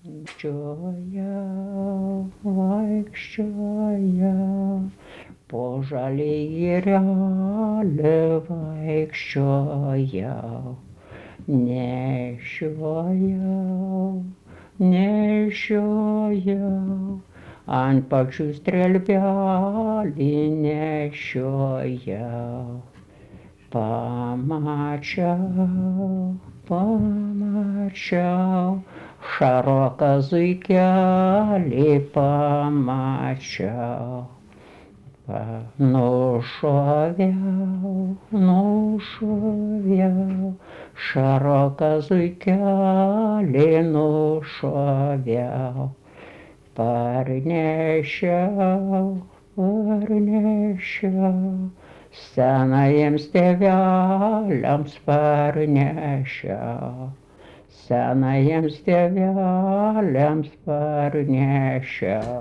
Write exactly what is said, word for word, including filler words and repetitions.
Vaikščiojau, vaikščiojau, po žaliąjį ralį vaikščiojau, nešiojau, nešiojau, ant pačių strėlbelį nešiojau. Pamačiau, pamačiau, šaroką zuikelį pamačiau. Pa, nušoviau, nušoviau, šaroką zuikelį nušoviau. Parnešiau, parnešiau, senajiems tėveliams parnešiau, senajiems tėveliams parnešiau.